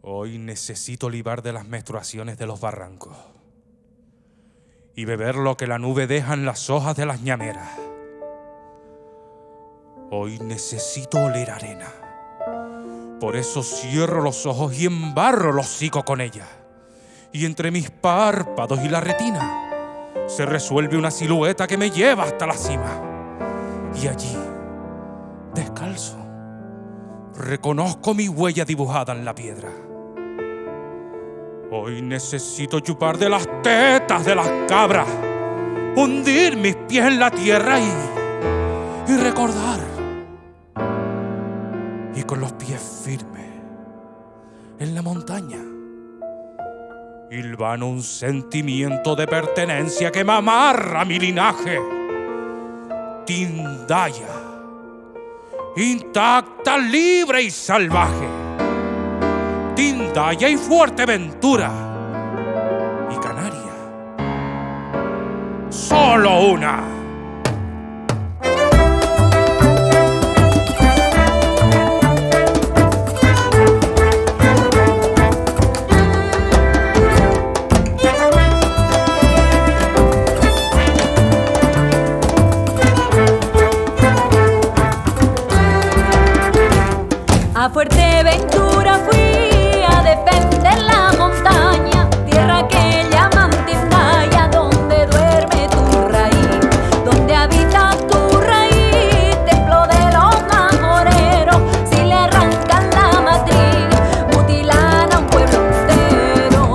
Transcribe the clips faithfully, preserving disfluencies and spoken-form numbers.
Hoy necesito libar de las menstruaciones de los barrancos y beber lo que la nube deja en las hojas de las ñameras. Hoy necesito oler arena. Por eso cierro los ojos y embarro los hocico con ella. Y entre mis párpados y la retina se resuelve una silueta que me lleva hasta la cima. Y allí, descalzo, reconozco mi huella dibujada en la piedra. Hoy necesito chupar de las tetas de las cabras, hundir mis pies en la tierra y, y recordar. Y con los pies firmes en la montaña, hilvano un sentimiento de pertenencia que me amarra a mi linaje. Tindaya, intacta, libre y salvaje. Tindaya y Fuerteventura y Canarias, solo una. A Fuerteventura fui a defender la montaña, tierra que llaman Tindaya, donde duerme tu raíz, donde habita tu raíz, templo de los majoreros. Si le arrancan la matriz, mutilan a un pueblo entero.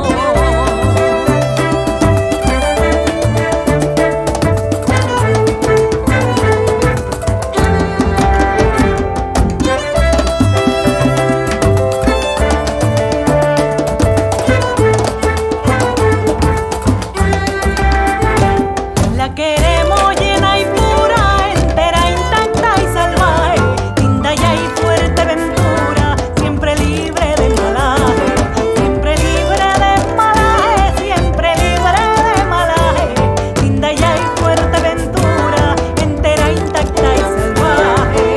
Queremos llena y pura, entera, intacta y salvaje. Tindaya y Fuerteventura, siempre libre de malaje, siempre libre de malaje, siempre libre de malaje. Tindaya y Fuerteventura, entera, intacta y salvaje.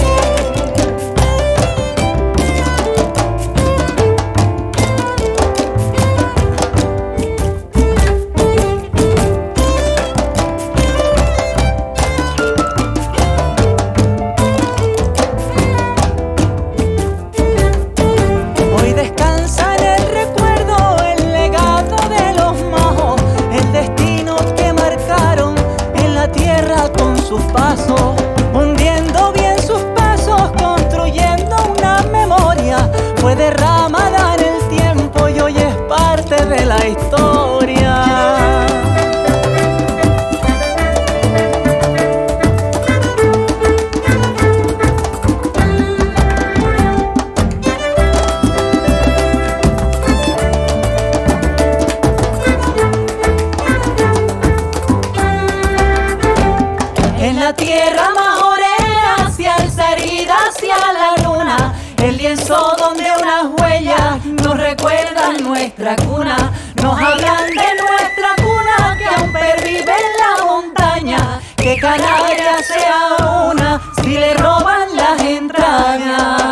Con sus pasos, hundiendo bien sus pasos, construyendo una memoria. Fue derramada en el tiempo y hoy es parte de la historia. En la tierra majorera se alza herida hacia la luna, el lienzo donde unas huellas nos recuerdan nuestra cuna, nos hablan de nuestra cuna que aún pervive en la montaña, que Canarias sea una si le roban las entrañas.